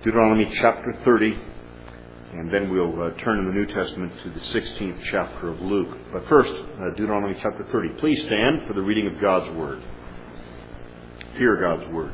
Deuteronomy chapter 30, and then we'll turn in the New Testament to the 16th chapter of Luke. But first, Deuteronomy chapter 30. Please stand for the reading of God's Word. Hear God's Word.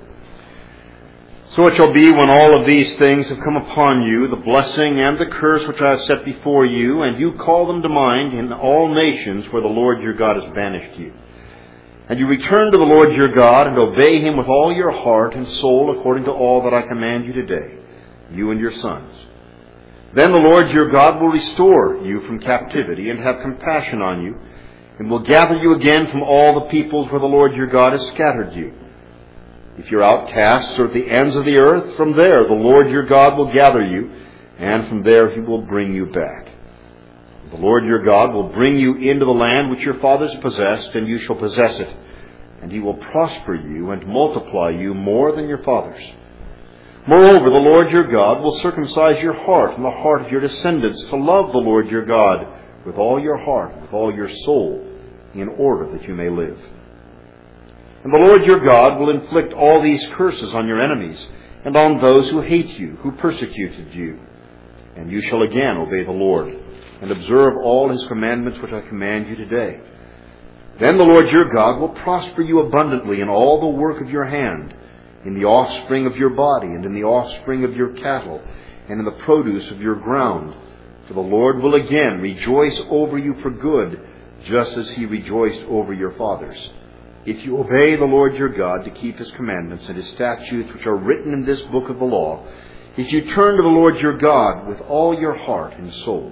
So it shall be when all of these things have come upon you, the blessing and the curse which I have set before you, and you call them to mind in all nations where the Lord your God has banished you. And you return to the Lord your God and obey Him with all your heart and soul according to all that I command you today, you and your sons. Then the Lord your God will restore you from captivity and have compassion on you, and will gather you again from all the peoples where the Lord your God has scattered you. If your outcasts are at the ends of the earth, from there the Lord your God will gather you, and from there He will bring you back. The Lord your God will bring you into the land which your fathers possessed, and you shall possess it. And He will prosper you and multiply you more than your fathers. Moreover, the Lord your God will circumcise your heart and the heart of your descendants to love the Lord your God with all your heart, with all your soul, in order that you may live. And the Lord your God will inflict all these curses on your enemies and on those who hate you, who persecuted you. And you shall again obey the Lord and observe all His commandments which I command you today. Then the Lord your God will prosper you abundantly in all the work of your hand, in the offspring of your body, and in the offspring of your cattle, and in the produce of your ground. For the Lord will again rejoice over you for good, just as He rejoiced over your fathers, if you obey the Lord your God to keep His commandments and His statutes which are written in this book of the law, if you turn to the Lord your God with all your heart and soul.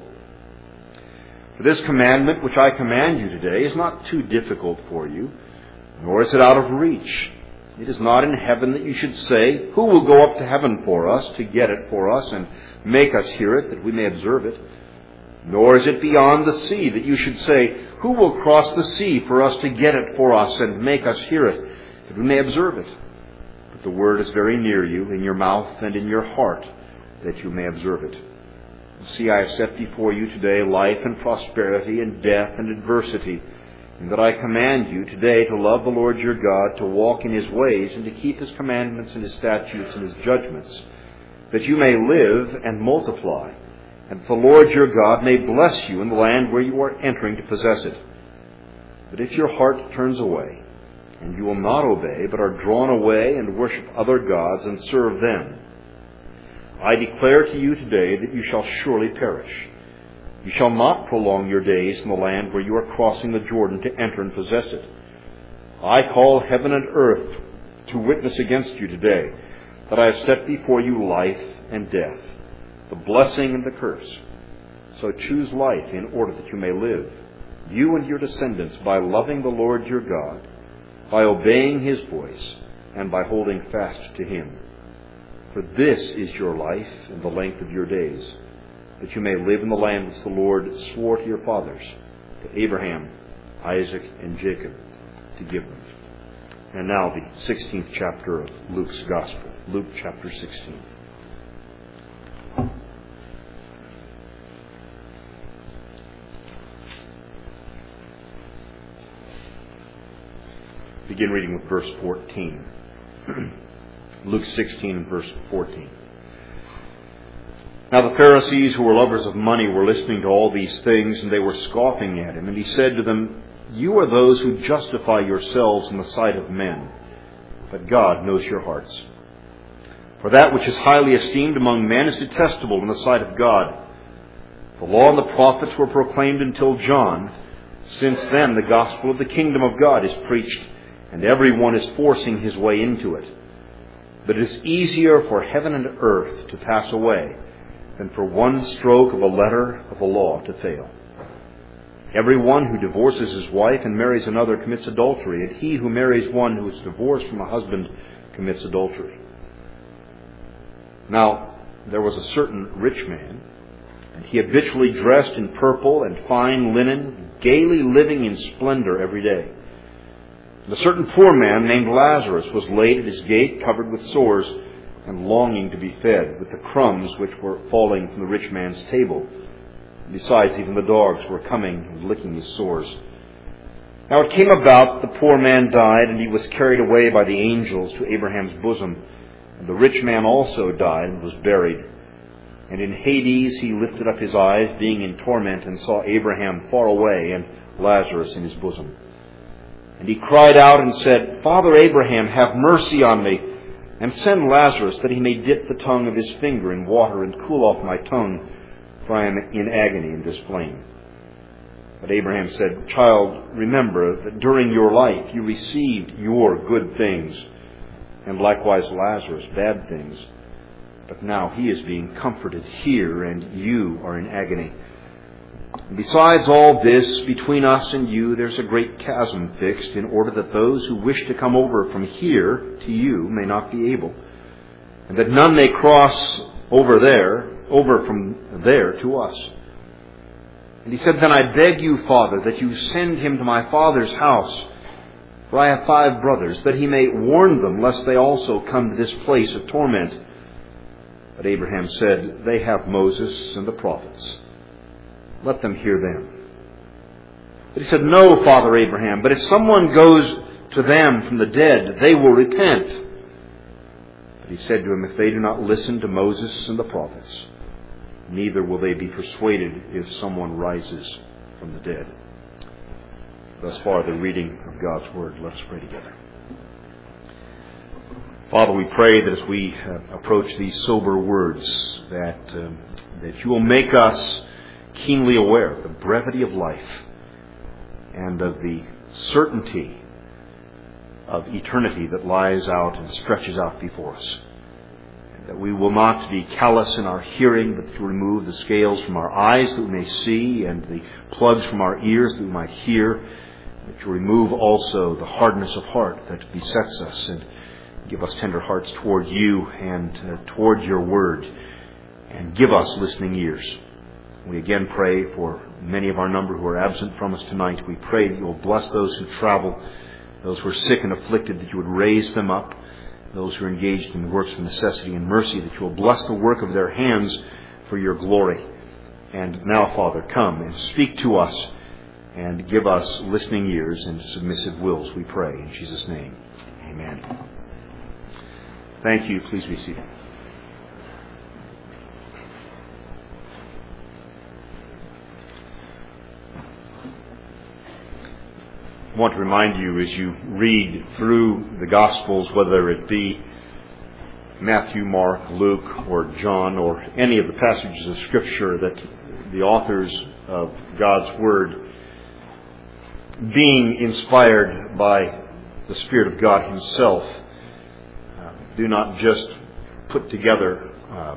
For this commandment which I command you today is not too difficult for you, nor is it out of reach. It is not in heaven that you should say, who will go up to heaven for us, to get it for us, and make us hear it, that we may observe it? Nor is it beyond the sea that you should say, who will cross the sea for us to get it for us, and make us hear it, that we may observe it? But the word is very near you, in your mouth and in your heart, that you may observe it. See, I have set before you today life and prosperity and death and adversity, and that I command you today to love the Lord your God, to walk in His ways, and to keep His commandments and His statutes and His judgments, that you may live and multiply, and the Lord your God may bless you in the land where you are entering to possess it. But if your heart turns away, and you will not obey, but are drawn away and worship other gods and serve them, I declare to you today that you shall surely perish. You shall not prolong your days in the land where you are crossing the Jordan to enter and possess it. I call heaven and earth to witness against you today that I have set before you life and death, the blessing and the curse. So choose life in order that you may live, you and your descendants, by loving the Lord your God, by obeying His voice, and by holding fast to Him. For this is your life and the length of your days, that you may live in the land which the Lord swore to your fathers, to Abraham, Isaac, and Jacob, to give them. And now the 16th chapter of Luke's Gospel, Luke chapter 16. Begin reading with verse 14. Luke 16 and verse 14. Now the Pharisees, who were lovers of money, were listening to all these things, and they were scoffing at Him. And He said to them, You are those who justify yourselves in the sight of men, but God knows your hearts. For that which is highly esteemed among men is detestable in the sight of God. The law and the prophets were proclaimed until John. Since then the gospel of the kingdom of God is preached, and everyone is forcing his way into it. But it is easier for heaven and earth to pass away than for one stroke of a letter of the law to fail. Everyone who divorces his wife and marries another commits adultery, and he who marries one who is divorced from a husband commits adultery. Now, there was a certain rich man, and he habitually dressed in purple and fine linen, gaily living in splendor every day. And a certain poor man named Lazarus was laid at his gate, covered with sores, and longing to be fed with the crumbs which were falling from the rich man's table. Besides, even the dogs were coming and licking his sores. Now it came about that the poor man died, and he was carried away by the angels to Abraham's bosom. And the rich man also died and was buried. And in Hades he lifted up his eyes, being in torment, and saw Abraham far away and Lazarus in his bosom. And he cried out and said, Father Abraham, have mercy on me, and send Lazarus, that he may dip the tongue of his finger in water and cool off my tongue, for I am in agony in this flame. But Abraham said, Child, remember that during your life you received your good things, and likewise Lazarus bad things. But now he is being comforted here, and you are in agony. And besides all this, between us and you, there's a great chasm fixed, in order that those who wish to come over from here to you may not be able, and that none may cross over from there to us. And he said, Then I beg you, Father, that you send him to my father's house, for I have 5 brothers, that he may warn them, lest they also come to this place of torment. But Abraham said, They have Moses and the prophets. Let them hear them. But he said, No, Father Abraham, but if someone goes to them from the dead, they will repent. But he said to him, If they do not listen to Moses and the prophets, neither will they be persuaded if someone rises from the dead. Thus far, the reading of God's Word. Let us pray together. Father, we pray that as we approach these sober words, that you will make us keenly aware of the brevity of life and of the certainty of eternity that lies out and stretches out before us. And that we will not be callous in our hearing, but to remove the scales from our eyes that we may see and the plugs from our ears that we might hear, and to remove also the hardness of heart that besets us, and give us tender hearts toward you and toward your word, and give us listening ears. We again pray for many of our number who are absent from us tonight. We pray that you will bless those who travel, those who are sick and afflicted, that you would raise them up, those who are engaged in works of necessity and mercy, that you will bless the work of their hands for your glory. And now, Father, come and speak to us and give us listening ears and submissive wills, we pray. In Jesus' name, amen. Thank you. Please be seated. I want to remind you, as you read through the Gospels, whether it be Matthew, Mark, Luke, or John, or any of the passages of Scripture, that the authors of God's Word, being inspired by the Spirit of God Himself, do not just put together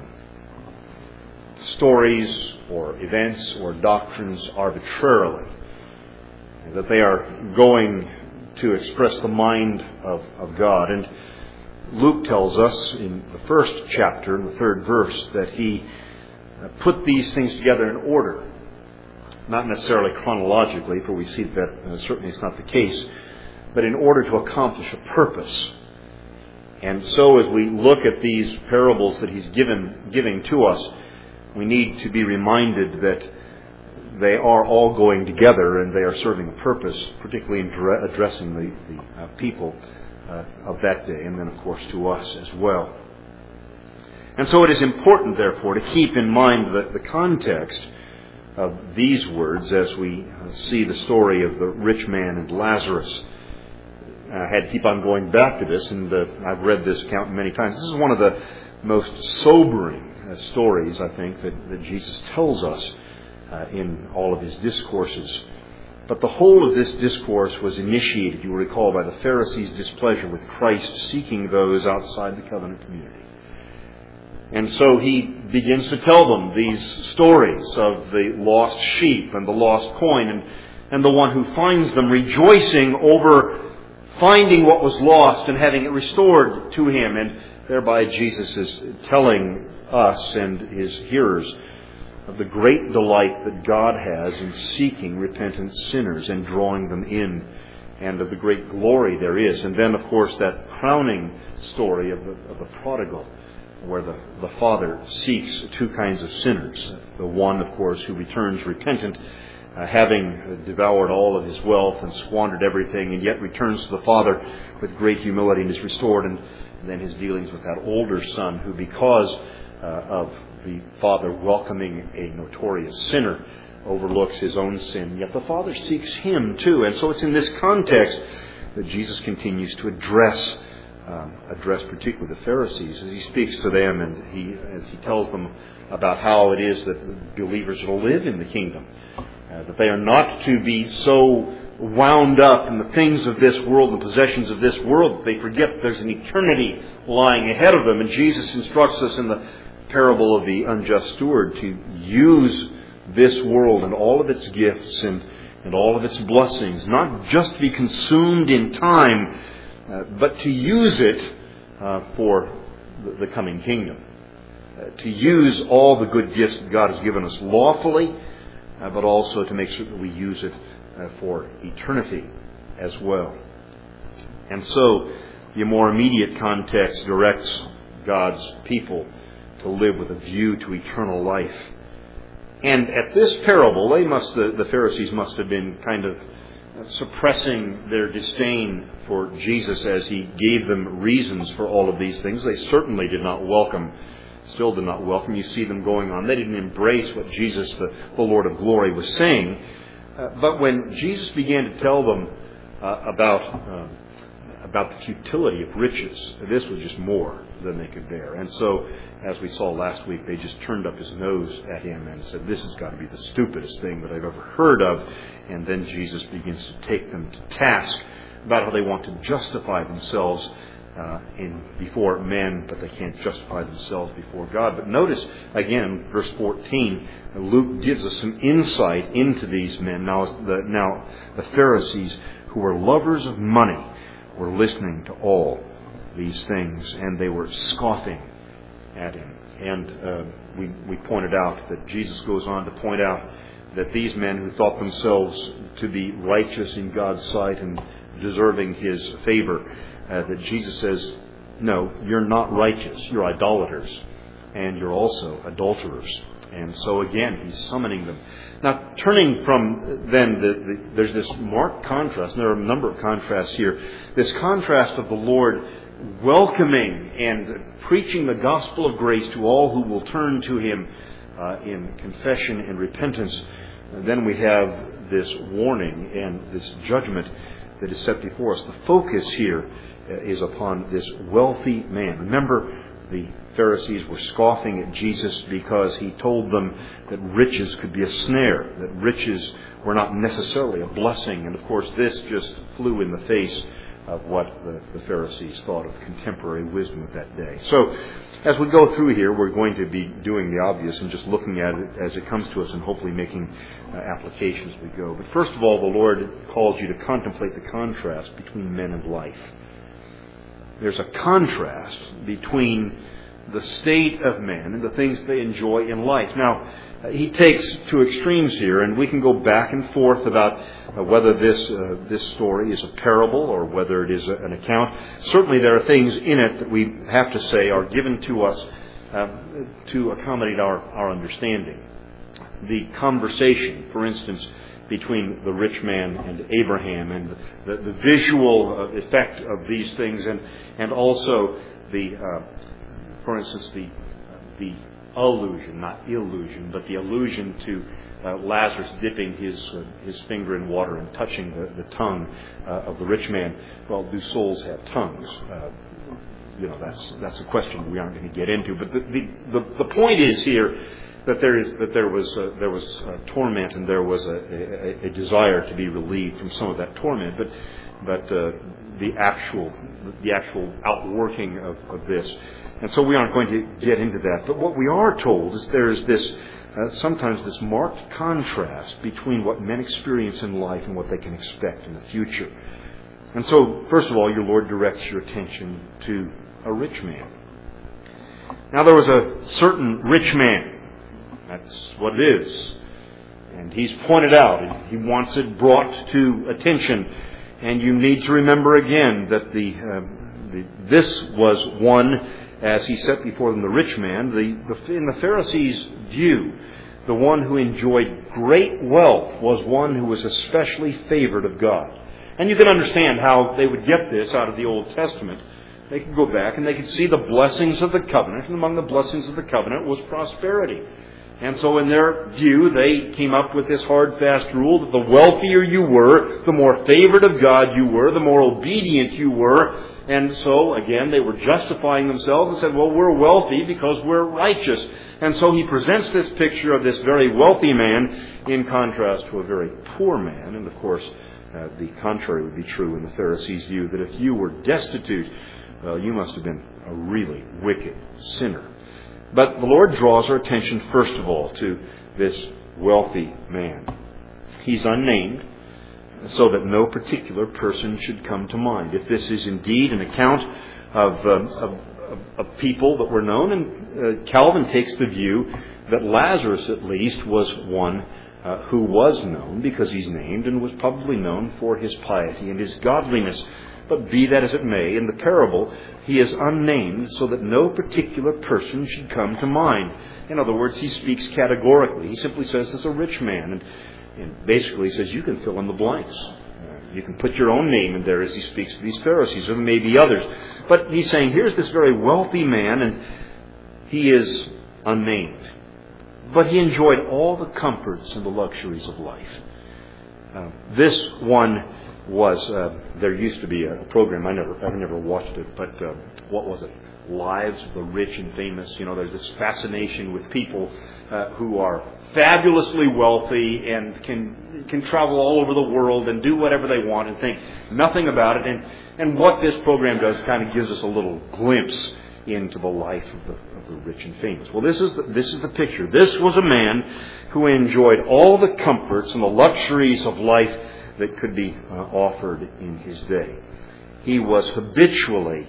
stories or events or doctrines arbitrarily, that they are going to express the mind of God. And Luke tells us in the first chapter, in the 3rd verse, that he put these things together in order. Not necessarily chronologically, for we see that certainly it's not the case, but in order to accomplish a purpose. And so as we look at these parables that he's giving to us, we need to be reminded that they are all going together and they are serving a purpose, particularly in addressing the people of that day, and then, of course, to us as well. And so it is important, therefore, to keep in mind the context of these words as we see the story of the rich man and Lazarus. I had to keep on going back to this, and I've read this account many times. This is one of the most sobering stories, I think, that Jesus tells us in all of his discourses. But the whole of this discourse was initiated, you will recall, by the Pharisees' displeasure with Christ seeking those outside the covenant community. And so he begins to tell them these stories of the lost sheep and the lost coin, and the one who finds them rejoicing over finding what was lost and having it restored to him. And thereby Jesus is telling us and his hearers of the great delight that God has in seeking repentant sinners and drawing them in, and of the great glory there is. And then, of course, that crowning story of the prodigal, where the father seeks 2 kinds of sinners. The one, of course, who returns repentant, having devoured all of his wealth and squandered everything, and yet returns to the Father with great humility and is restored. than his dealings with that older son who, because of the father welcoming a notorious sinner, overlooks his own sin. Yet the father seeks him too. And so it's in this context that Jesus continues to address particularly the Pharisees as he speaks to them, and as he tells them about how it is that believers will live in the kingdom. That they are not to be so wound up in the things of this world, the possessions of this world, that they forget that there's an eternity lying ahead of them. And Jesus instructs us in the parable of the unjust steward to use this world and all of its gifts and all of its blessings, not just to be consumed in time, but to use it for the coming kingdom. To use all the good gifts that God has given us lawfully, but also to make sure that we use it for eternity as well. And so the more immediate context directs God's people to live with a view to eternal life. And at this parable, the Pharisees must have been kind of suppressing their disdain for Jesus as he gave them reasons for all of these things. They certainly still did not welcome. You see them going on. They didn't embrace what Jesus, the Lord of glory, was saying. But when Jesus began to tell them about the futility of riches, this was just more than they could bear. And so, as we saw last week, they just turned up his nose at him and said, "This has got to be the stupidest thing that I've ever heard of." And then Jesus begins to take them to task about how they want to justify themselves before men, but they can't justify themselves before God. But notice, again, verse 14, Luke gives us some insight into these men. Now the Pharisees, who were lovers of money, were listening to all these things, and they were scoffing at him. And we pointed out that Jesus goes on to point out that these men who thought themselves to be righteous in God's sight and deserving his favor, that Jesus says, no, you're not righteous. You're idolaters, and you're also adulterers. And so again, he's summoning them. Now, turning from then, there's this marked contrast, and there are a number of contrasts here. This contrast of the Lord welcoming and preaching the gospel of grace to all who will turn to him in confession and repentance. And then we have this warning and this judgment that is set before us. The focus here is upon this wealthy man. Remember, the Pharisees were scoffing at Jesus because he told them that riches could be a snare, that riches were not necessarily a blessing. And of course, this just flew in the face of what the Pharisees thought of contemporary wisdom of that day. So, as we go through here, we're going to be doing the obvious and just looking at it as it comes to us and hopefully making applications as we go. But first of all, the Lord calls you to contemplate the contrast between men and life. There's a contrast between the state of men and the things they enjoy in life. Now, he takes two extremes here, and we can go back and forth about whether this story is a parable or whether it is an account. Certainly there are things in it that we have to say are given to us to accommodate our understanding. The conversation, for instance, between the rich man and Abraham, and the visual effect of these things, and also for instance, the allusion, not illusion, but the allusion to Lazarus dipping his finger in water and touching the tongue of the rich man. Well, do souls have tongues? That's a question we aren't going to get into. But the point is here that there was torment, and there was a desire to be relieved from some of that torment. But the actual outworking of this. And so we aren't going to get into that. But what we are told is there is this sometimes this marked contrast between what men experience in life and what they can expect in the future. And so, first of all, your Lord directs your attention to a rich man. Now, there was a certain rich man. That's what it is. And he's pointed out. He wants it brought to attention. And you need to remember again that this was one, as he set before them the rich man, in the Pharisees' view, the one who enjoyed great wealth was one who was especially favored of God. And you can understand how they would get this out of the Old Testament. They could go back and they could see the blessings of the covenant, and among the blessings of the covenant was prosperity. And so in their view, they came up with this hard, fast rule that the wealthier you were, the more favored of God you were, the more obedient you were. And so, again, they were justifying themselves and said, well, we're wealthy because we're righteous. And so he presents this picture of this very wealthy man in contrast to a very poor man. And, of course, the contrary would be true in the Pharisees' view, that if you were destitute, you must have been a really wicked sinner. But the Lord draws our attention, first of all, to this wealthy man. He's unnamed, so that no particular person should come to mind. If this is indeed an account of people that were known, and Calvin takes the view that Lazarus, at least, was one who was known, because he's named, and was probably known for his piety and his godliness. But be that as it may, in the parable, he is unnamed so that no particular person should come to mind. In other words, he speaks categorically. He simply says there's a rich man, and basically he says you can fill in the blanks. You can put your own name in there as he speaks to these Pharisees, or maybe others. But he's saying here's this very wealthy man, and he is unnamed. But he enjoyed all the comforts and the luxuries of life. This one was, there used to be a program, I've never watched it, but what was it? Lives of the Rich and Famous. You know, there's this fascination with people who are fabulously wealthy and can travel all over the world and do whatever they want and think nothing about it. And what this program does kind of gives us a little glimpse into the life of the rich and famous. Well, this is the picture. This was a man who enjoyed all the comforts and the luxuries of life that could be offered in his day. He was habitually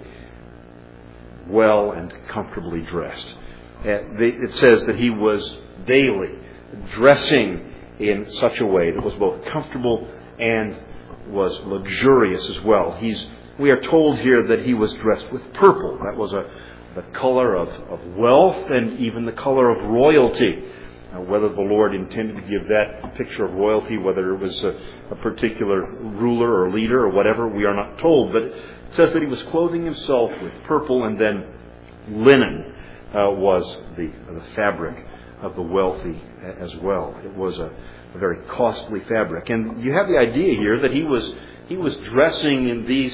well and comfortably dressed. It says that he was daily dressing in such a way that was both comfortable and was luxurious as well. We are told here that he was dressed with purple. That was the color of wealth and even the color of royalty. Whether the Lord intended to give that picture of royalty, whether it was a particular ruler or leader or whatever, we are not told. But it says that he was clothing himself with purple, and then linen was the fabric of the wealthy as well. It was a very costly fabric. And you have the idea here that he was dressing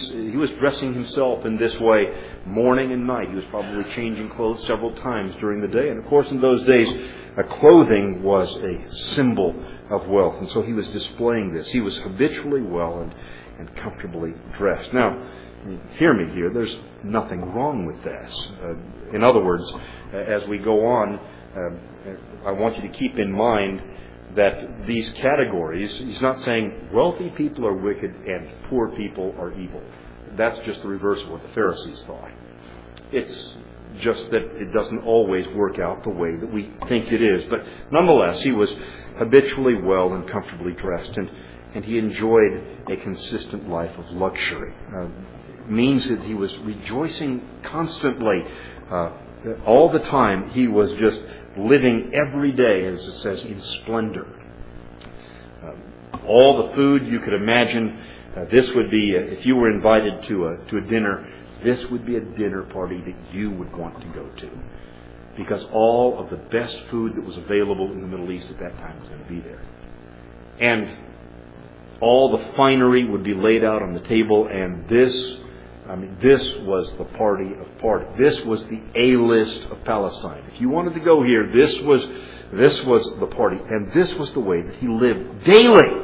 himself in this way morning and night. He was probably changing clothes several times during the day. And of course, in those days, clothing was a symbol of wealth. And so he was displaying this. He was habitually well and comfortably dressed. Now, hear me here. There's nothing wrong with this. In other words, as we go on, I want you to keep in mind that these categories, he's not saying wealthy people are wicked and poor people are evil. That's just the reverse of what the Pharisees thought. It's just that it doesn't always work out the way that we think it is. But nonetheless, he was habitually well and comfortably dressed, and he enjoyed a consistent life of luxury. It means that he was rejoicing constantly. All the time, he was just living every day, as it says, in splendor. All the food you could imagine. This would be, if you were invited to a dinner, this would be a dinner party that you would want to go to. Because all of the best food that was available in the Middle East at that time was going to be there. And all the finery would be laid out on the table, and this was the party of parties. This was the A-list of Palestine. If you wanted to go here, this was the party. And this was the way that he lived daily.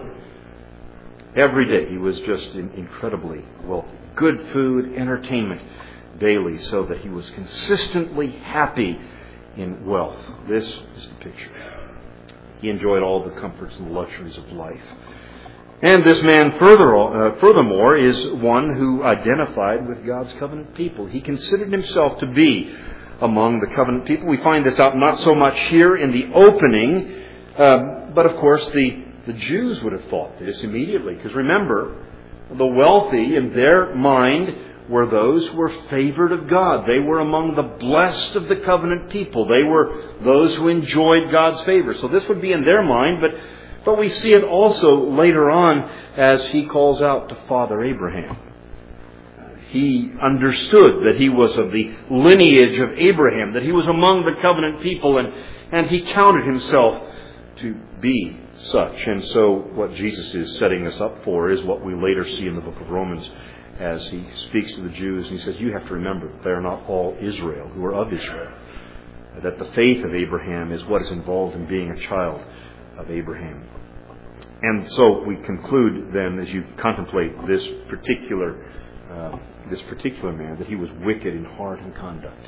Every day he was just incredibly wealthy. Good food, entertainment daily, so that he was consistently happy in wealth. This is the picture. He enjoyed all the comforts and luxuries of life. And this man, furthermore, is one who identified with God's covenant people. He considered himself to be among the covenant people. We find this out not so much here in the opening, but of course the Jews would have thought this immediately. Because remember, the wealthy in their mind were those who were favored of God. They were among the blessed of the covenant people. They were those who enjoyed God's favor. So this would be in their mind, but we see it also later on as he calls out to Father Abraham. He understood that he was of the lineage of Abraham, that he was among the covenant people, and he counted himself to be such. And so what Jesus is setting us up for is what we later see in the book of Romans as he speaks to the Jews. And he says, you have to remember that they are not all Israel who are of Israel. That the faith of Abraham is what is involved in being a child of Abraham. And so we conclude then, as you contemplate this particular man, that he was wicked in heart and conduct.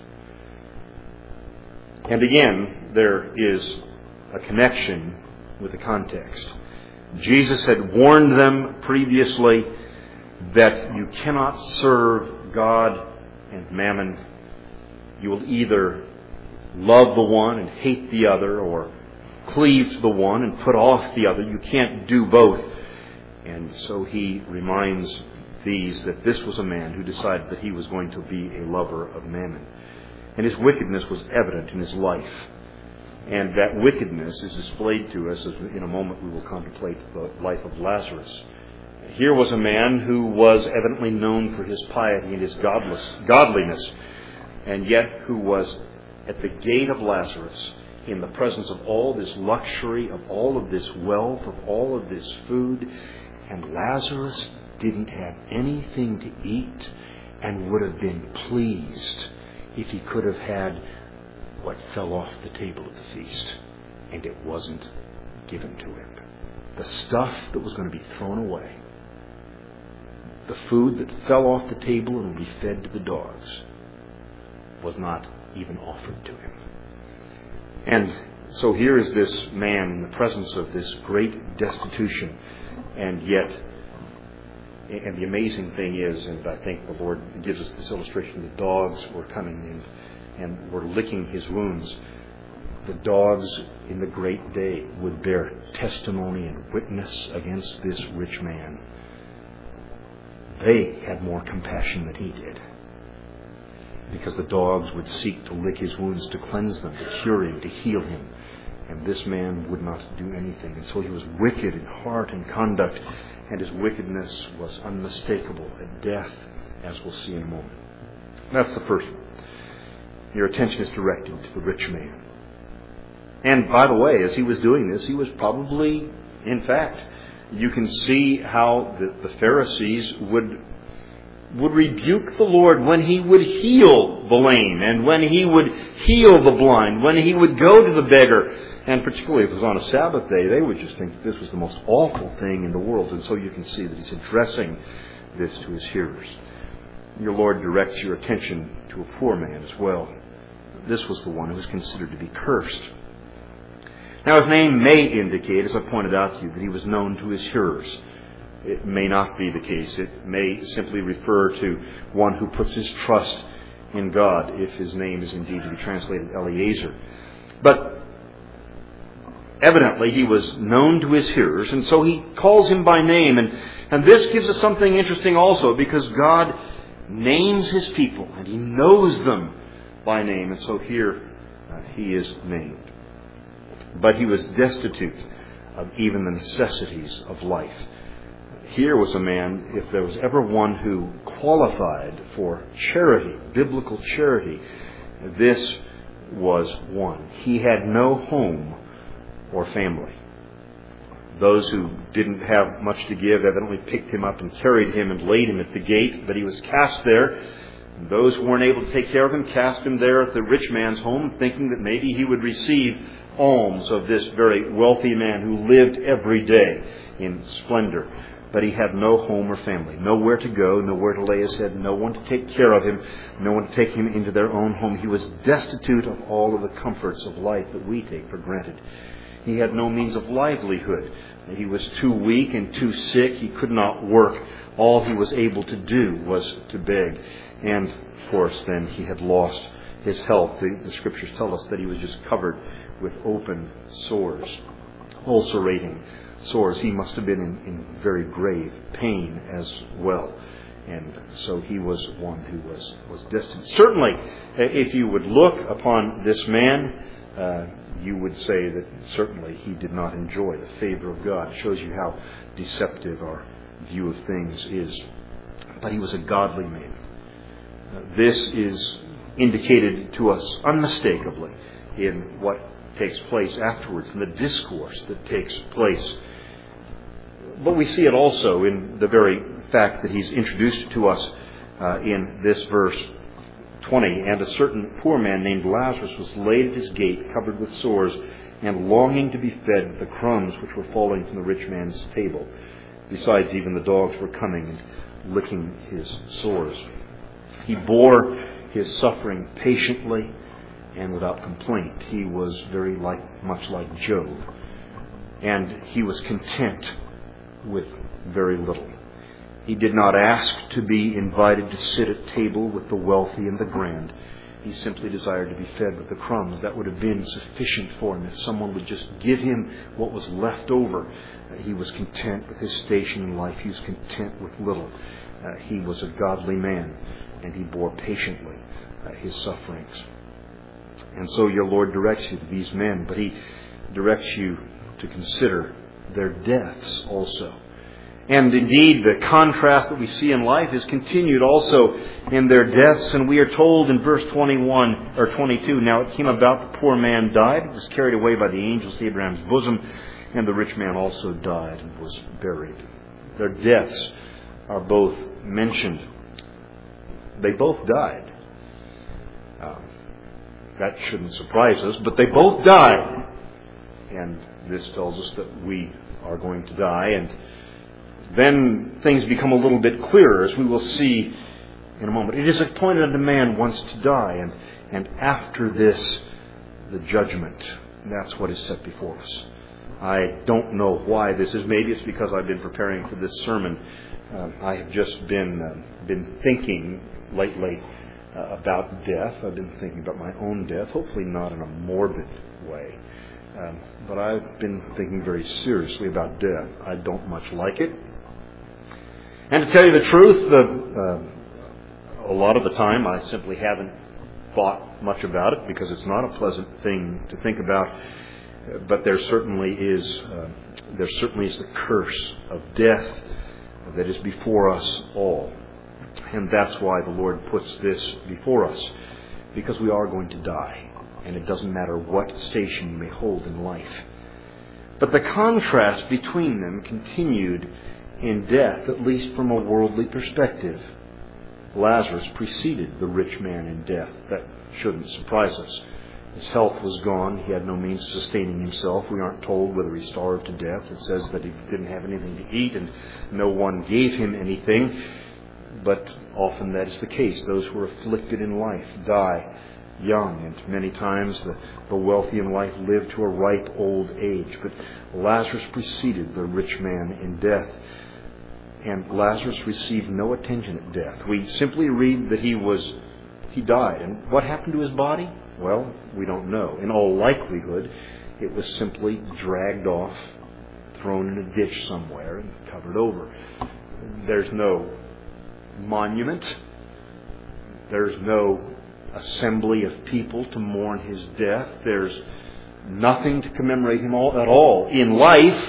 And again, there is a connection with the context. Jesus had warned them previously that you cannot serve God and mammon. You will either love the one and hate the other, or cleave to the one and put off the other. You can't do both. And so he reminds these that this was a man who decided that he was going to be a lover of mammon. And his wickedness was evident in his life. And that wickedness is displayed to us as in a moment we will contemplate the life of Lazarus. Here was a man who was evidently known for his piety and his godliness, and yet who was at the gate of Lazarus in the presence of all this luxury, of all of this wealth, of all of this food. And Lazarus didn't have anything to eat and would have been pleased if he could have had what fell off the table at the feast. And it wasn't given to him. The stuff that was going to be thrown away, the food that fell off the table and would be fed to the dogs, was not even offered to him. And so here is this man in the presence of this great destitution, and the amazing thing is, and I think the Lord gives us this illustration, the dogs were coming in and were licking his wounds. The dogs in the great day would bear testimony and witness against this rich man. They had more compassion than he did, because the dogs would seek to lick his wounds, to cleanse them, to cure him, to heal him. And this man would not do anything. And so he was wicked in heart and conduct, and his wickedness was unmistakable at death, as we'll see in a moment. That's the first one. Your attention is directed to the rich man. And by the way, as he was doing this, he was probably, in fact, you can see how the Pharisees would rebuke the Lord when he would heal the lame, and when he would heal the blind, when he would go to the beggar. And particularly if it was on a Sabbath day, they would just think that this was the most awful thing in the world. And so you can see that he's addressing this to his hearers. Your Lord directs your attention to a poor man as well. This was the one who was considered to be cursed. Now his name may indicate, as I pointed out to you, that he was known to his hearers. It may not be the case. It may simply refer to one who puts his trust in God, if his name is indeed to be translated Eliezer. But evidently he was known to his hearers, and so he calls him by name. And this gives us something interesting also, because God names his people, and he knows them by name. And so here he is named. But he was destitute of even the necessities of life. Here was a man, if there was ever one who qualified for charity, biblical charity, this was one. He had no home or family. Those who didn't have much to give evidently picked him up and carried him and laid him at the gate, but he was cast there. And those who weren't able to take care of him cast him there at the rich man's home, thinking that maybe he would receive alms of this very wealthy man who lived every day in splendor. But he had no home or family, nowhere to go, nowhere to lay his head, no one to take care of him, no one to take him into their own home. He was destitute of all of the comforts of life that we take for granted. He had no means of livelihood. He was too weak and too sick. He could not work. All he was able to do was to beg. And, of course, then he had lost his health. The Scriptures tell us that he was just covered with open sores, ulcerating sores. He must have been in very grave pain as well. And so he was one who was destined. Certainly, if you would look upon this man, you would say that certainly he did not enjoy the favor of God. It shows you how deceptive our view of things is. But he was a godly man. This is indicated to us unmistakably in what takes place afterwards, in the discourse that takes place. But we see it also in the very fact that he's introduced to us in this verse 20. And a certain poor man named Lazarus was laid at his gate, covered with sores, and longing to be fed with the crumbs which were falling from the rich man's table. Besides, even the dogs were coming and licking his sores. He bore his suffering patiently and without complaint. He was very much like Job. And he was content with very little. He did not ask to be invited to sit at table with the wealthy and the grand. He simply desired to be fed with the crumbs. That would have been sufficient for him if someone would just give him what was left over. He was content with his station in life. He was content with little. He was a godly man, and he bore patiently his sufferings. And so your Lord directs you to these men, but He directs you to consider their deaths also. And indeed, the contrast that we see in life is continued also in their deaths. And we are told in verse 21 or 22, now it came about the poor man died, was carried away by the angels to Abraham's bosom, and the rich man also died and was buried. Their deaths are both mentioned. They both died. That shouldn't surprise us, but they both died. And this tells us that we are going to die. And then things become a little bit clearer, as we will see in a moment. It is appointed unto man once to die, and after this, the judgment. That's what is set before us. I don't know why this is. Maybe it's because I've been preparing for this sermon. I have just been thinking lately about death. I've been thinking about my own death, hopefully not in a morbid way. But I've been thinking very seriously about death. I don't much like it. And to tell you the truth, a lot of the time I simply haven't thought much about it because it's not a pleasant thing to think about. But there certainly is the curse of death that is before us all. And that's why the Lord puts this before us, because we are going to die. And it doesn't matter what station you may hold in life. But the contrast between them continued in death, at least from a worldly perspective. Lazarus preceded the rich man in death. That shouldn't surprise us. His health was gone. He had no means of sustaining himself. We aren't told whether he starved to death. It says that he didn't have anything to eat and no one gave him anything. But often that is the case. Those who are afflicted in life die young, and many times the wealthy in life live to a ripe old age. But Lazarus preceded the rich man in death. And Lazarus received no attention at death. We simply read that he died. And what happened to his body? Well, we don't know. In all likelihood, it was simply dragged off, thrown in a ditch somewhere, and covered over. There's no monument. There's no assembly of people to mourn his death. There's nothing to commemorate him at all in life.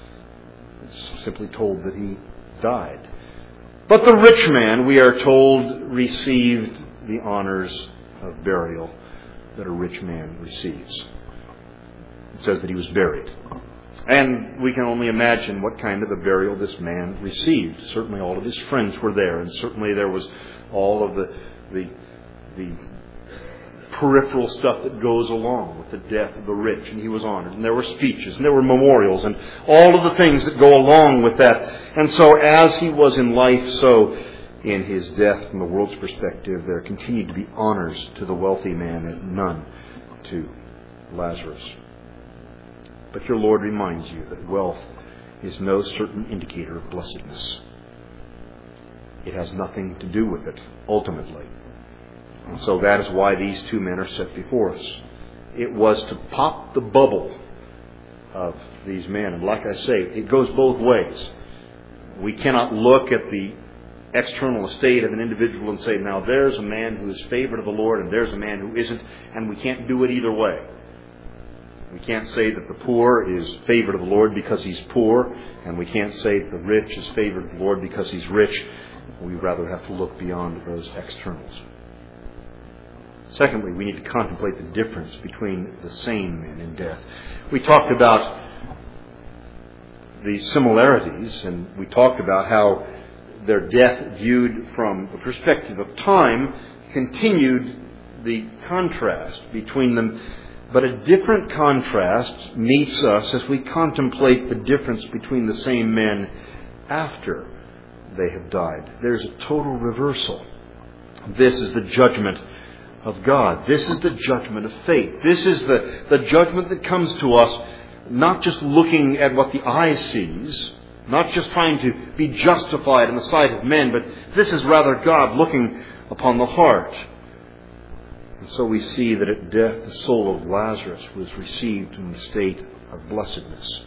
It's simply told that he died. But the rich man, we are told, received the honors of burial that a rich man receives. It says that he was buried. And we can only imagine what kind of a burial this man received. Certainly all of his friends were there, and certainly there was all of the peripheral stuff that goes along with the death of the rich, and he was honored. And there were speeches, and there were memorials, and all of the things that go along with that. And so as he was in life, so in his death, from the world's perspective, there continued to be honors to the wealthy man and none to Lazarus. But your Lord reminds you that wealth is no certain indicator of blessedness. It has nothing to do with it, ultimately. And so that is why these two men are set before us. It was to pop the bubble of these men. And like I say, it goes both ways. We cannot look at the external estate of an individual and say, now there's a man who is favored of the Lord and there's a man who isn't, and we can't do it either way. We can't say that the poor is favored of the Lord because he's poor, and we can't say that the rich is favored of the Lord because he's rich. We rather have to look beyond those externals. Secondly, we need to contemplate the difference between the same men in death. We talked about the similarities, and we talked about how their death, viewed from the perspective of time, continued the contrast between them. But a different contrast meets us as we contemplate the difference between the same men after they have died. There's a total reversal. This is the judgment of God. This is the judgment of faith. This is the judgment that comes to us not just looking at what the eye sees, not just trying to be justified in the sight of men, but this is rather God looking upon the heart. And so we see that at death the soul of Lazarus was received in the state of blessedness.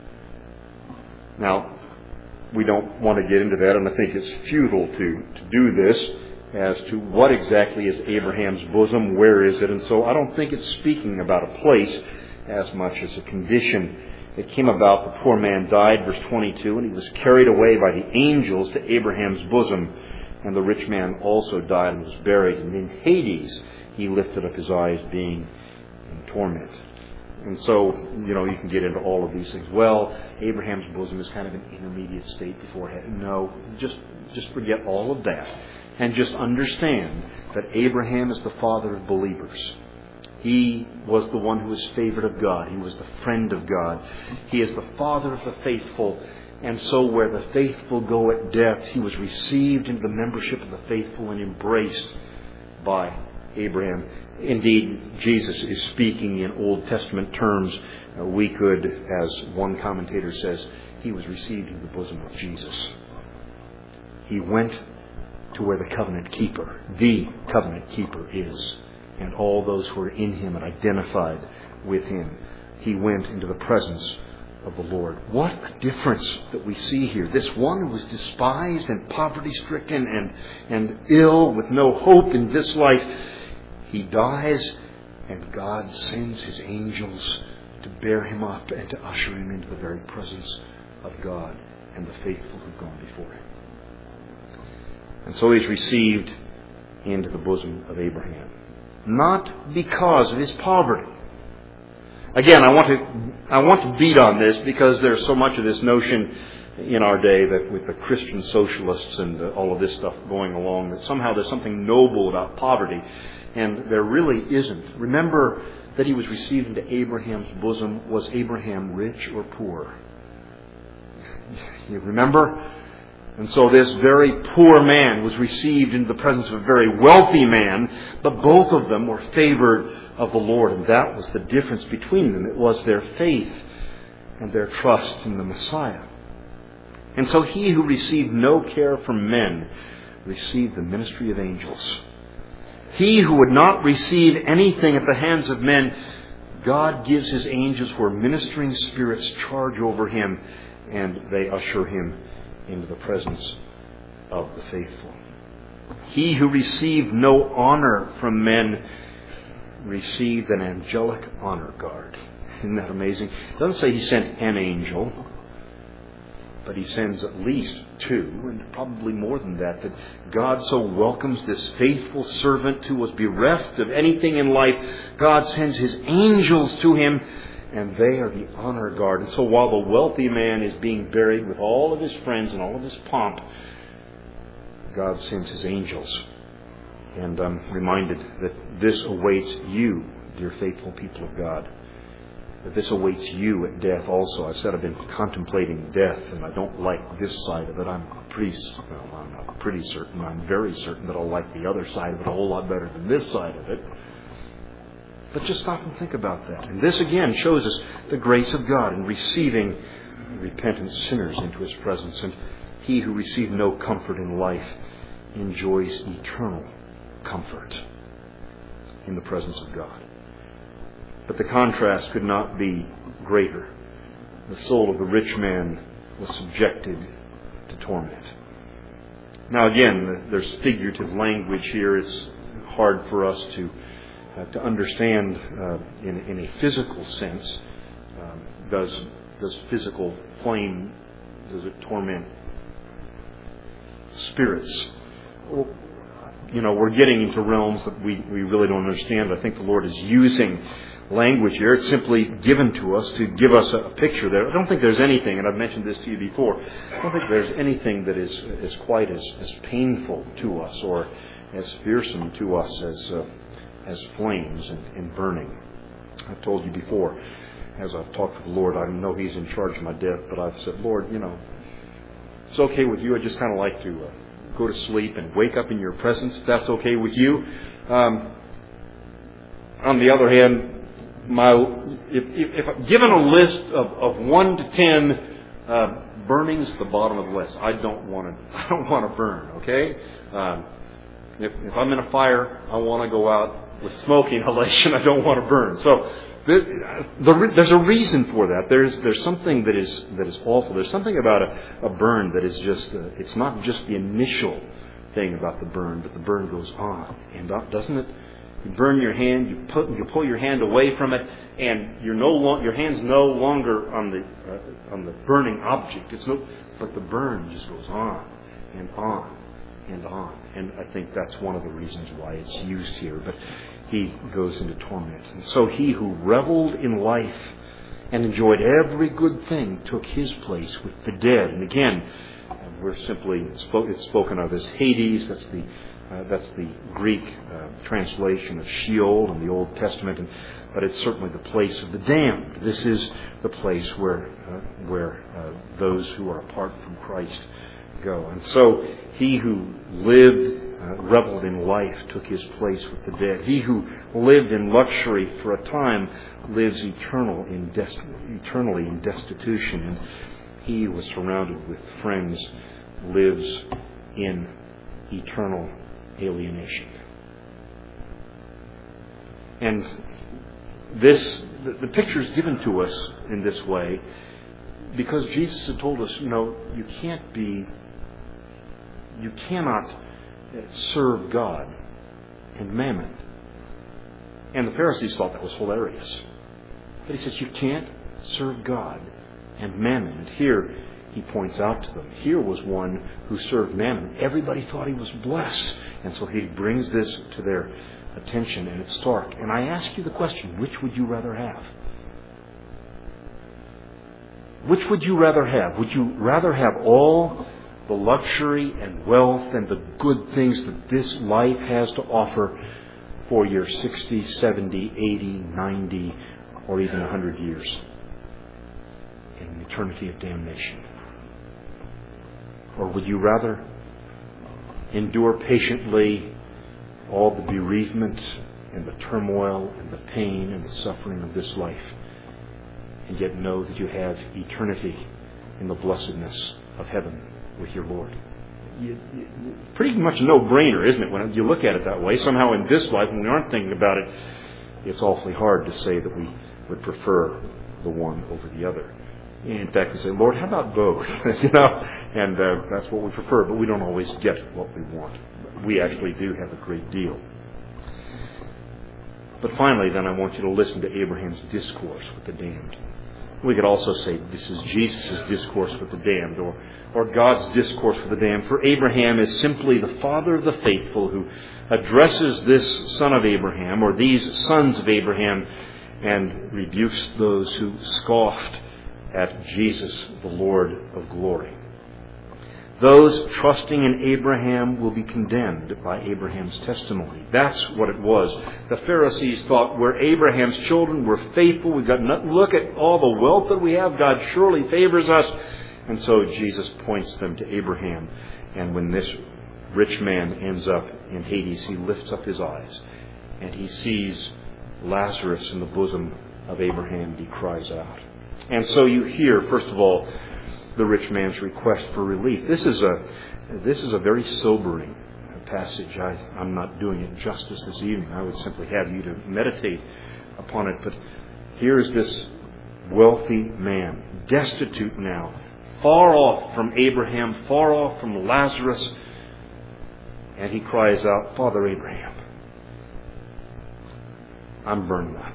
Now, we don't want to get into that, and I think it's futile to do this as to what exactly is Abraham's bosom, where is it, and so I don't think it's speaking about a place as much as a condition. It came about, the poor man died, verse 22, and he was carried away by the angels to Abraham's bosom, and the rich man also died and was buried, and in Hades he lifted up his eyes, being in torment. And so, you can get into all of these things. Well, Abraham's bosom is kind of an intermediate state before heaven. No, just forget all of that. And just understand that Abraham is the father of believers. He was the one who was favored of God. He was the friend of God. He is the father of the faithful. And so where the faithful go at death, he was received into the membership of the faithful and embraced by Abraham. Indeed, Jesus is speaking in Old Testament terms. We could, as one commentator says, he was received in the bosom of Jesus. He went to where the covenant keeper is, and all those who are in him and identified with him. He went into the presence of the Lord. What a difference that we see here. This one who was despised and poverty-stricken and ill with no hope in this life, he dies, and God sends his angels to bear him up and to usher him into the very presence of God and the faithful who've gone before him. And so he's received into the bosom of Abraham. Not because of his poverty. Again, I want to beat on this because there's so much of this notion in our day that with the Christian socialists and all of this stuff going along, that somehow there's something noble about poverty. And there really isn't. Remember that he was received into Abraham's bosom. Was Abraham rich or poor? You remember? And so this very poor man was received into the presence of a very wealthy man, but both of them were favored of the Lord, and that was the difference between them. It was their faith and their trust in the Messiah. And so he who received no care from men received the ministry of angels. He who would not receive anything at the hands of men, God gives his angels who are ministering spirits charge over him, and they usher him into the presence of the faithful. He who received no honor from men received an angelic honor guard. Isn't that amazing? It doesn't say he sent an angel, but he sends at least two, and probably more than that, that God so welcomes this faithful servant who was bereft of anything in life. God sends his angels to him, and they are the honor guard. And so while the wealthy man is being buried with all of his friends and all of his pomp, God sends his angels. And I'm reminded that this awaits you, dear faithful people of God. That this awaits you at death also. I've said I've been contemplating death, and I don't like this side of it. I'm very certain that I'll like the other side of it a whole lot better than this side of it. But just stop and think about that. And this again shows us the grace of God in receiving repentant sinners into his presence. And he who received no comfort in life enjoys eternal comfort in the presence of God. But the contrast could not be greater. The soul of the rich man was subjected to torment. Now again, there's figurative language here. It's hard for us to understand in a physical sense. Does physical flame, does it torment spirits. We're getting into realms that we really don't understand. I think the Lord is using language here. It's simply given to us to give us a picture there. I don't think there's anything, and I've mentioned this to you before, I don't think there's anything that is quite as painful to us or as fearsome to us as flames and burning. I've told you before, as I've talked with the Lord, I know He's in charge of my death, but I've said, Lord, it's okay with you. I just kind of like to go to sleep and wake up in your presence, if that's okay with you. On the other hand, if given a list of 1 to 10 burnings at the bottom of the list, I don't want to burn. Okay, if I'm in a fire, I want to go out with smoke inhalation. I don't want to burn. So there's a reason for that. There's something that is awful. There's something about a burn that is just it's not just the initial thing about the burn, but the burn goes on and on, doesn't it? You burn your hand, you pull your hand away from it, and your hand's no longer on the burning object. But the burn just goes on and on and on. And I think that's one of the reasons why it's used here. But he goes into torment. And so he who reveled in life and enjoyed every good thing took his place with the dead. And again, it's spoken of as Hades. That's the Greek translation of Sheol in the Old Testament, but it's certainly the place of the damned. This is the place where those who are apart from Christ go. And so he who reveled in life, took his place with the dead. He who lived in luxury for a time lives eternally in destitution. And he who was surrounded with friends lives in eternal alienation. And the picture is given to us in this way because Jesus had told us, you cannot serve God and mammon. And the Pharisees thought that was hilarious. But he says you can't serve God and mammon. And here he points out to them, here was one who served mammon. Everybody thought he was blessed. And so he brings this to their attention, and it's stark. And I ask you the question, which would you rather have? Which would you rather have? Would you rather have all the luxury and wealth and the good things that this life has to offer for your 60, 70, 80, 90, or even 100 years in an eternity of damnation? Or would you rather endure patiently all the bereavement and the turmoil and the pain and the suffering of this life, and yet know that you have eternity in the blessedness of heaven with your Lord? Pretty much a no-brainer, isn't it, when you look at it that way? Somehow in this life, when we aren't thinking about it, it's awfully hard to say that we would prefer the one over the other. In fact, we say, Lord, how about both? And that's what we prefer, but we don't always get what we want. We actually do have a great deal. But finally, then, I want you to listen to Abraham's discourse with the damned. We could also say this is Jesus' discourse with the damned, or God's discourse with the damned. For Abraham is simply the father of the faithful who addresses this son of Abraham, or these sons of Abraham, and rebukes those who scoffed at Jesus, the Lord of glory. Those trusting in Abraham will be condemned by Abraham's testimony. That's what it was. The Pharisees thought, we're Abraham's children, we're faithful, we've got nothing. Look at all the wealth that we have, God surely favors us. And so Jesus points them to Abraham. And when this rich man ends up in Hades, he lifts up his eyes and he sees Lazarus in the bosom of Abraham. He cries out. And so you hear, first of all, the rich man's request for relief. This is a very sobering passage. I'm not doing it justice this evening. I would simply have you to meditate upon it. But here is this wealthy man, destitute now, far off from Abraham, far off from Lazarus, and he cries out, Father Abraham, I'm burning up.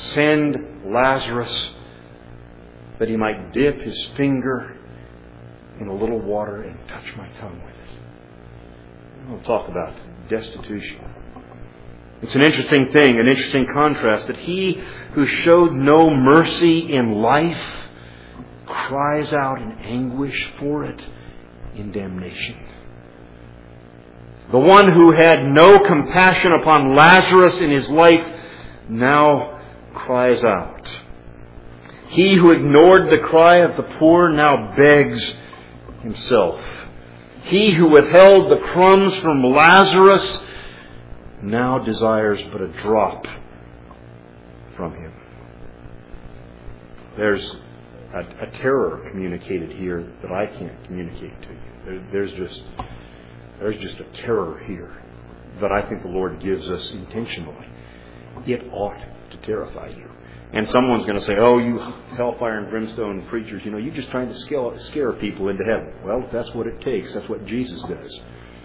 Send Lazarus that he might dip his finger in a little water and touch my tongue with it. We'll talk about destitution. It's an interesting thing, an interesting contrast, that he who showed no mercy in life cries out in anguish for it in damnation. The one who had no compassion upon Lazarus in his life now cries out. He who ignored the cry of the poor now begs himself. He who withheld the crumbs from Lazarus now desires but a drop from him. There's a terror communicated here that I can't communicate to you. There's just a terror here that I think the Lord gives us intentionally. It ought to terrify you. And someone's going to say, oh, you hellfire and brimstone preachers, you're just trying to scare people into heaven. Well, if that's what it takes, that's what Jesus does.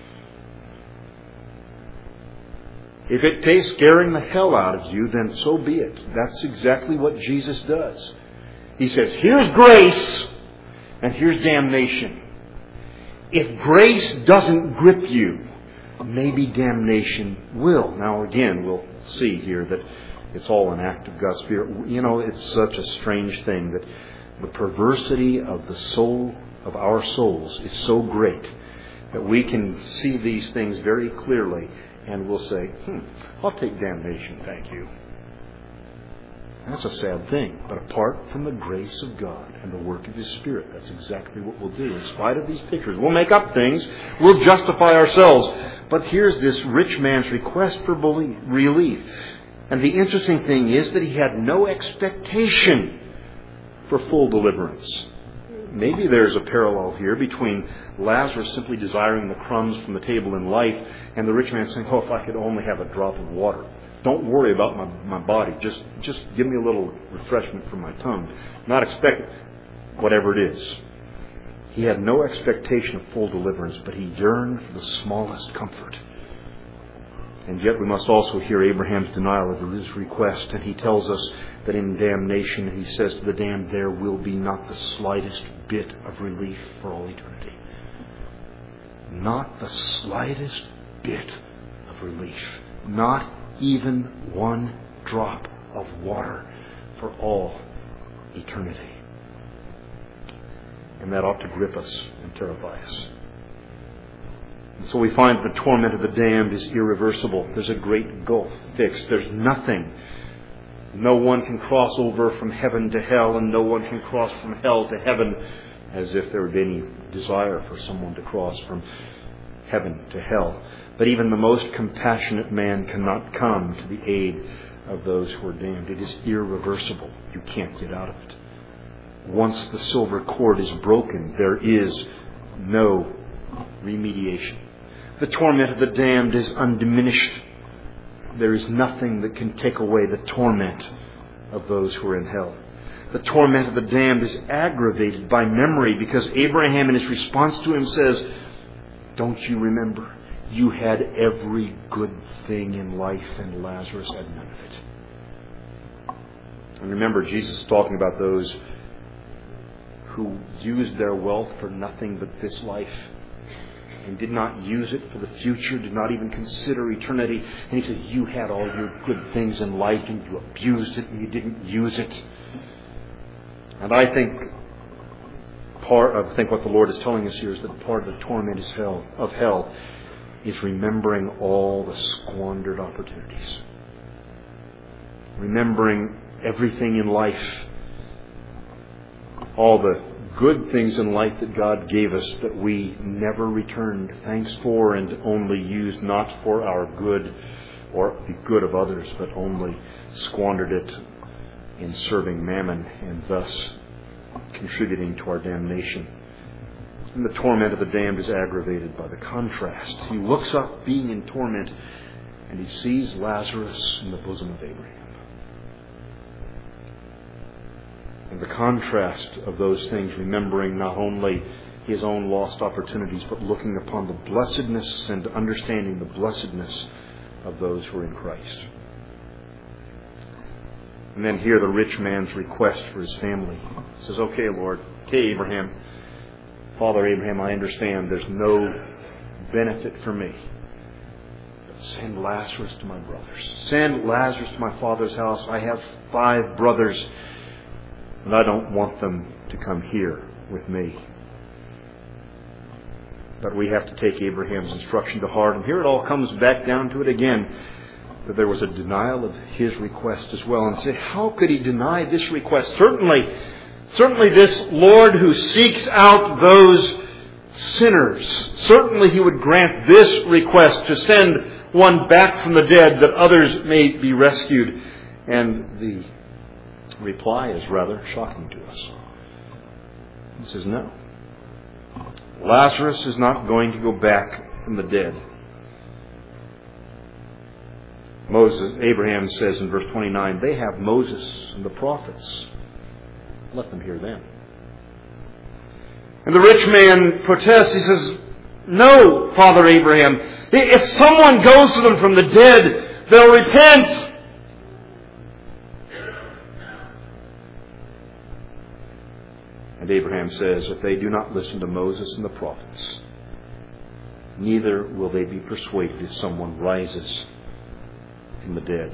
If it takes scaring the hell out of you, then so be it. That's exactly what Jesus does. He says, here's grace and here's damnation. If grace doesn't grip you, maybe damnation will. Now again, we'll see here that it's all an act of God's Spirit. It's such a strange thing that the perversity of the soul, of our souls, is so great that we can see these things very clearly and we'll say, I'll take damnation, thank you. That's a sad thing. But apart from the grace of God and the work of His Spirit, that's exactly what we'll do. In spite of these pictures, we'll make up things. We'll justify ourselves. But here's this rich man's request for relief. And the interesting thing is that he had no expectation for full deliverance. Maybe there's a parallel here between Lazarus simply desiring the crumbs from the table in life and the rich man saying, oh, if I could only have a drop of water. Don't worry about my body. Just give me a little refreshment from my tongue. Not expect whatever it is. He had no expectation of full deliverance, but he yearned for the smallest comfort. And yet we must also hear Abraham's denial of his request. And he tells us that in damnation, he says to the damned, there will be not the slightest bit of relief for all eternity. Not the slightest bit of relief. Not even one drop of water for all eternity. And that ought to grip us and terrify us. And so we find that the torment of the damned is irreversible. There's a great gulf fixed. There's nothing. No one can cross over from heaven to hell, and no one can cross from hell to heaven, as if there would be any desire for someone to cross from heaven to hell. But even the most compassionate man cannot come to the aid of those who are damned. It is irreversible. You can't get out of it. Once the silver cord is broken, there is no remediation. The torment of the damned is undiminished. There is nothing that can take away the torment of those who are in hell. The torment of the damned is aggravated by memory, because Abraham in his response to him says, don't you remember? You had every good thing in life and Lazarus had none of it. And remember, Jesus is talking about those who used their wealth for nothing but this life and did not use it for the future, did not even consider eternity. And he says, you had all your good things in life and you abused it and you didn't use it. And I think what the Lord is telling us here is that part of the torment of hell is remembering all the squandered opportunities. Remembering everything in life. All the good things in life that God gave us that we never returned thanks for and only used not for our good or the good of others, but only squandered it in serving mammon and thus contributing to our damnation. And the torment of the damned is aggravated by the contrast. He looks up being in torment and he sees Lazarus in the bosom of Abraham. And the contrast of those things, remembering not only his own lost opportunities, but looking upon the blessedness and understanding the blessedness of those who are in Christ. And then here the rich man's request for his family. He says, okay, Lord, okay, Abraham, Father Abraham, I understand there's no benefit for me. But send Lazarus to my brothers. Send Lazarus to my father's house. I have 5 brothers, and I don't want them to come here with me. But we have to take Abraham's instruction to heart. And here it all comes back down to it again. That there was a denial of his request as well. And say, how could he deny this request? Certainly this Lord who seeks out those sinners, certainly he would grant this request to send one back from the dead that others may be rescued. And the reply is rather shocking to us. He says, no. Lazarus is not going to go back from the dead. Abraham says in verse 29, they have Moses and the prophets. Let them hear them. And the rich man protests. He says, no, Father Abraham. If someone goes to them from the dead, they'll repent. And Abraham says, if they do not listen to Moses and the prophets, neither will they be persuaded if someone rises from the dead.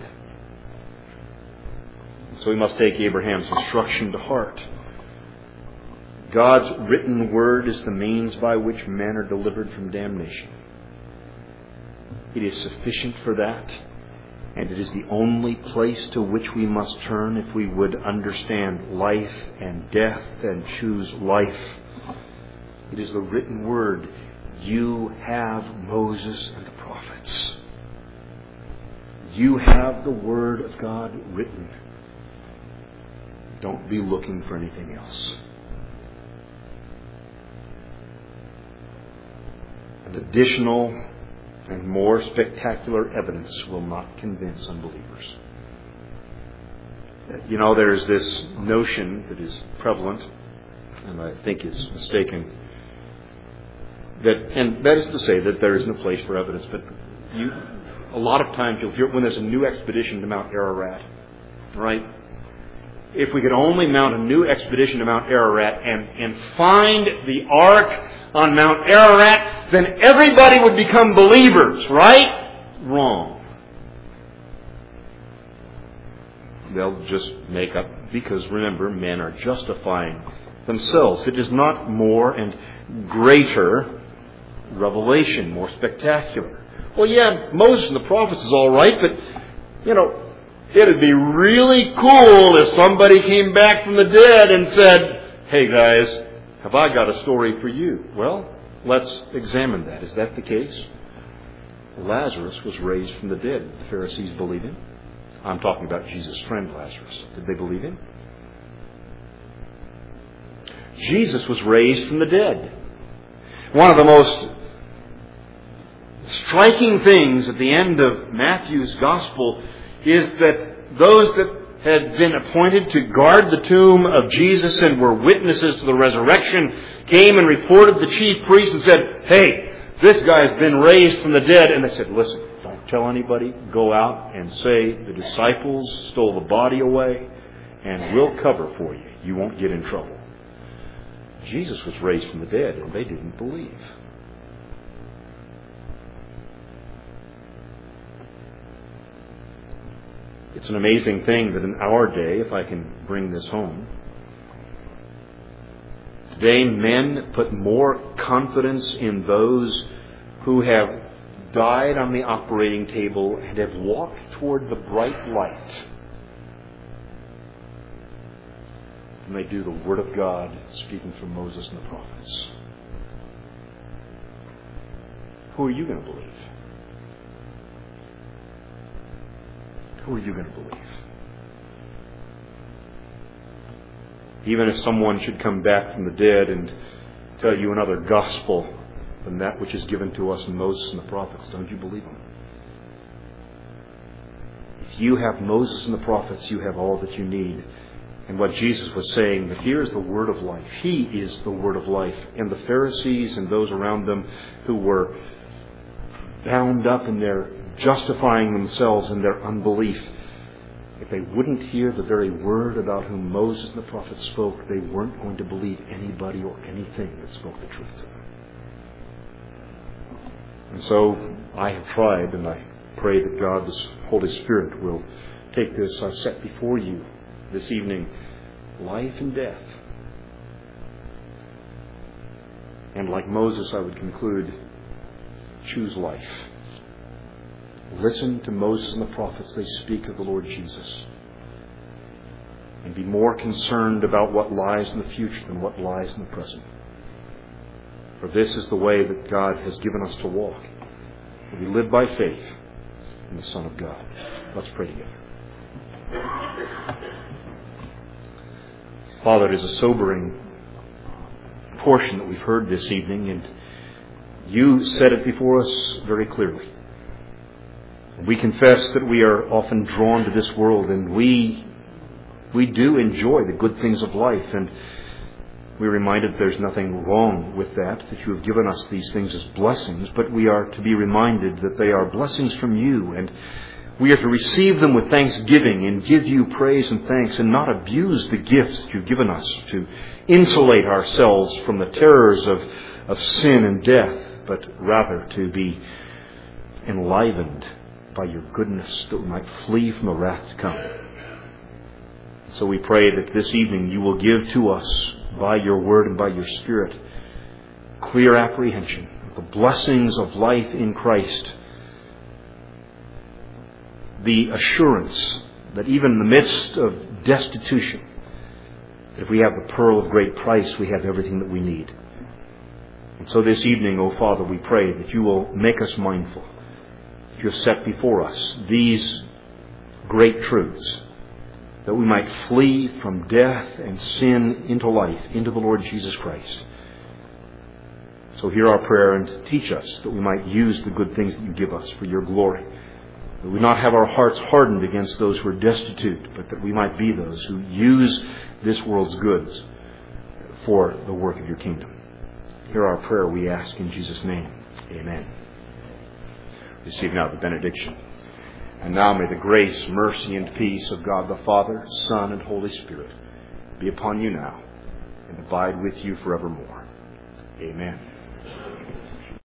So we must take Abraham's instruction to heart. God's written word is the means by which men are delivered from damnation. It is sufficient for that, and it is the only place to which we must turn if we would understand life and death and choose life. It is the written word. You have Moses and the prophets. You have the Word of God written. Don't be looking for anything else. And additional and more spectacular evidence will not convince unbelievers. You know, there's this notion that is prevalent, and I think is mistaken, and that is to say that there isn't a place for evidence, but a lot of times you'll hear when there's a new expedition to Mount Ararat, right? If we could only mount a new expedition to Mount Ararat and find the ark on Mount Ararat, then everybody would become believers, right? Wrong. They'll just make up, because remember, men are justifying themselves. It is not more and greater revelation, more spectacular. Well, yeah, Moses and the prophets is all right, but, it'd be really cool if somebody came back from the dead and said, hey guys, have I got a story for you? Well, let's examine that. Is that the case? Lazarus was raised from the dead. Did the Pharisees believe him? I'm talking about Jesus' friend Lazarus. Did they believe him? Jesus was raised from the dead. One of the most striking things at the end of Matthew's Gospel is that those that had been appointed to guard the tomb of Jesus and were witnesses to the resurrection came and reported to the chief priests and said, hey, this guy's been raised from the dead. And they said, listen, don't tell anybody. Go out and say the disciples stole the body away, and we'll cover for you. You won't get in trouble. Jesus was raised from the dead, and they didn't believe. It's an amazing thing that in our day, if I can bring this home, today men put more confidence in those who have died on the operating table and have walked toward the bright light than they do the Word of God speaking through Moses and the prophets. Who are you going to believe? Who are you going to believe? Even if someone should come back from the dead and tell you another gospel than that which is given to us in Moses and the prophets, don't you believe them? If you have Moses and the prophets, you have all that you need. And what Jesus was saying, that here is the Word of life. He is the Word of life. And the Pharisees and those around them who were bound up in their justifying themselves in their unbelief, if they wouldn't hear the very word about whom Moses and the prophets spoke, they weren't going to believe anybody or anything that spoke the truth to them. And so I have tried, and I pray that God, the Holy Spirit, will take this I set before you this evening, life and death. And like Moses, I would conclude, choose life. Listen to Moses and the prophets. They speak of the Lord Jesus. And be more concerned about what lies in the future than what lies in the present. For this is the way that God has given us to walk. We live by faith in the Son of God. Let's pray together. Father, it is a sobering portion that we've heard this evening, and you said it before us very clearly. We confess that we are often drawn to this world, and we do enjoy the good things of life, and we're reminded there's nothing wrong with that you have given us these things as blessings, but we are to be reminded that they are blessings from you, and we are to receive them with thanksgiving and give you praise and thanks and not abuse the gifts that you've given us to insulate ourselves from the terrors of sin and death, but rather to be enlivened by your goodness that we might flee from the wrath to come. So we pray that this evening you will give to us by your word and by your Spirit clear apprehension of the blessings of life in Christ, the assurance that even in the midst of destitution, if we have the pearl of great price, we have everything that we need. And so this evening, O Father, we pray that you will make us mindful that you have set before us these great truths, that we might flee from death and sin into life, into the Lord Jesus Christ. So hear our prayer and teach us that we might use the good things that you give us for your glory. That we not have our hearts hardened against those who are destitute, but that we might be those who use this world's goods for the work of your kingdom. Hear our prayer, we ask in Jesus' name. Amen. Receive now the benediction. And now may the grace, mercy, and peace of God the Father, Son, and Holy Spirit be upon you now and abide with you forevermore. Amen.